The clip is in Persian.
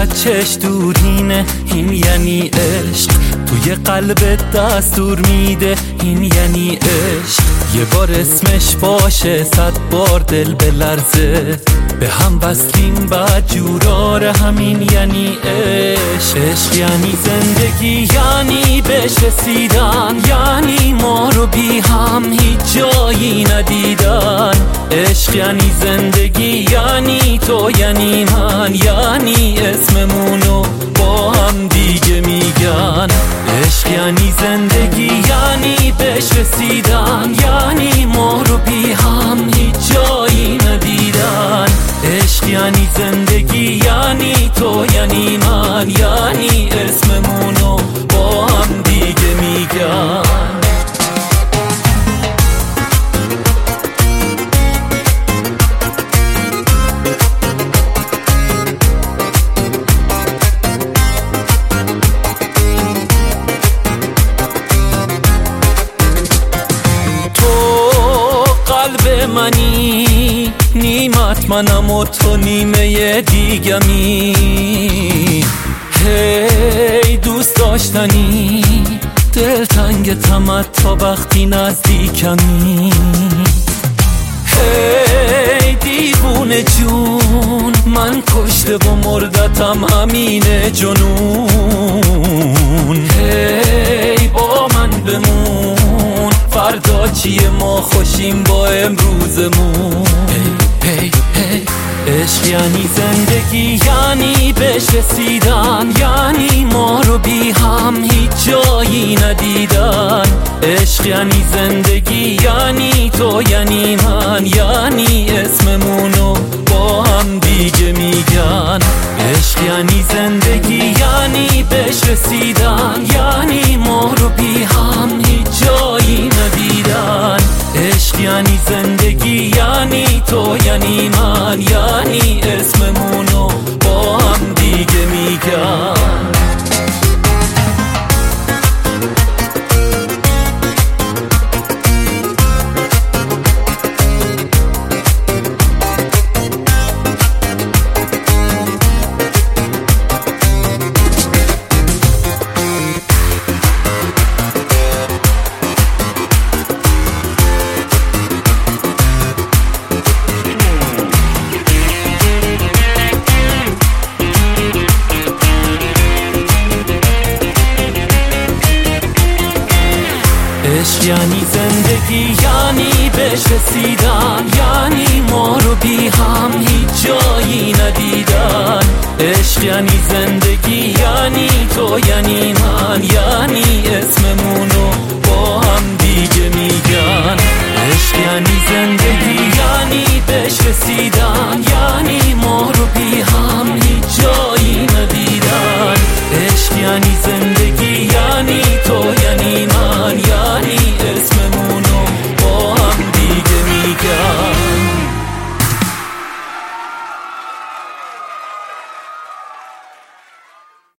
چقدر چش دورینه، این یعنی عشق. توی قلبت دستور میده، این یعنی عشق. یه بار اسمش باشه 100 بار دل بلرزه، به هم وصلیم بعد جوراره، همین یعنی عشق. عشق یعنی زندگی، یعنی بهش رسیدن، یعنی ما رو بی هم هیچ جایی ندیدن. عشق یعنی زندگی، یعنی تو یعنی من، یعنی اسممونو با هم دیگه میگن. عشق یعنی زندگی، یعنی بهش رسیدن، یعنی ما رو بی هم هیچ جایی ندیدن. عشق یعنی زندگی، یعنی تو یعنی من، یعنی اسممونو با هم دیگه میگن. منی نیمت منم و تو نیمه دیگمی. هی دوست داشتنی دلتنگ تمت تا وقتی نزدیکمی. هی دیوونه جون من کشته و مردتم همینه جنون. هی با من بمون فردا چیه، ما خوشیم با امروزمون. عشق یعنی زندگی، یعنی بهش رسیدن، یعنی ما رو بی هم هیچ جایی ندیدن. عشق یعنی زندگی، یعنی تو یعنی من، یعنی اسممونو با هم دیگه میگن. عشق یعنی زندگی، یعنی بهش رسیدن، یعنی ما رو بی هم هیچ جایی ندیدن. عشق یعنی زندگی، یعنی تو یعنی من، یعنی اسممونو با هم دیگه میگن. عشق یعنی زندگی، یعنی بهش رسیدن، یعنی ما رو بی هم هیچ جایی ندیدن. عشق یعنی زندگی، یعنی تو یعنی من، یعنی اسممونو